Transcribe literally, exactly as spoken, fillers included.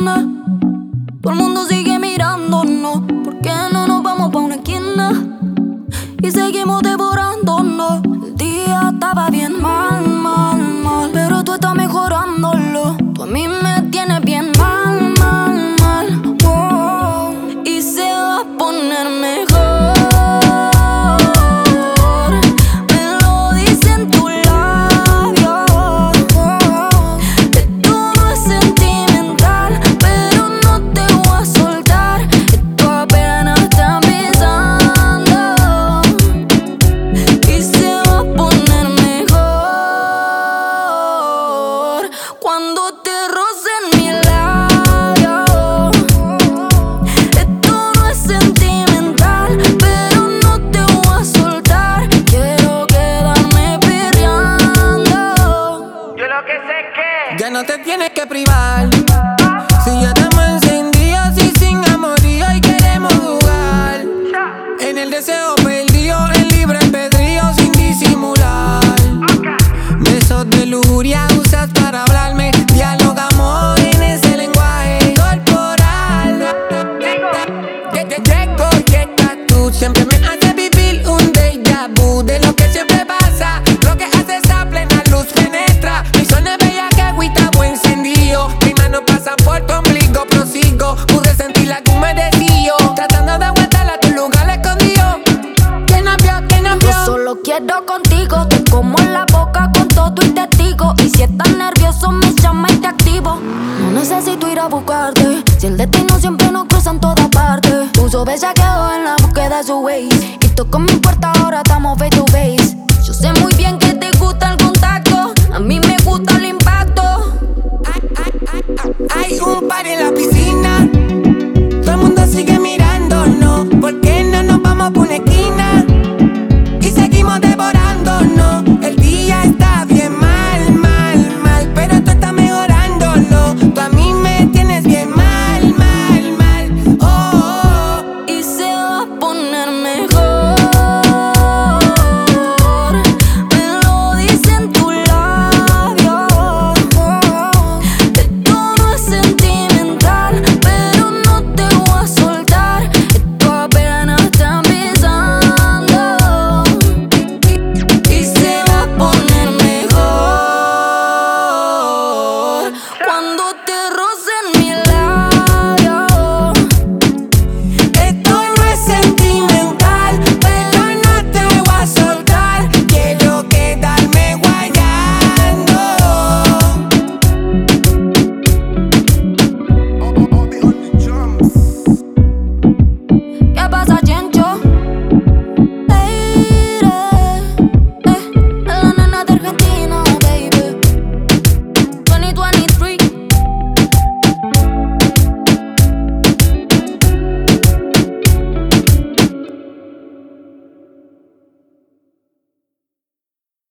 esquina. Todo el mundo sigue mirándonos. ¿Por qué no nos vamos pa' una esquina? Y seguimos devorándonos. El día estaba bien mal, mal, mal, pero tú estás mejorándolo. Tú a mí me tienes bien mal, mal, mal, wow. Y se va a poner mejor. Cuando te rocen mi labio, esto no es sentimental, pero no te voy a soltar. Quiero quedarme perreando. Yo lo que sé es que ya no te tienes que privar. Si ya estamos encendidos y sin amorío y queremos jugar. En el deseo perdido, en libre albedrío sin disimular. Besos de lujuria usas para hablarme. Dialogamos en ese lenguaje corporal. Llego y estás tú. Siempre me haces vivir un déjà vu de lo que siempre pasa. Lo que haces a plena luz penetra. Mi zona es bella que agüita buen encendido. Mis manos pasan por tu ombligo, prosigo. Pude sentir la que me decío. Tratando de aguantarla a tu lugar escondido. ¿Quién nos vio? ¿Quién nos vio? Yo solo quiero contigo. Te como en la boca con todo y testigo. Y si estás nervioso me llama y te activo. No necesito ir a buscarte. Si el destino siempre nos cruza en todas partes. Uso bellaqueo en la búsqueda de su ways. Y toco mi puerta, ahora estamos face to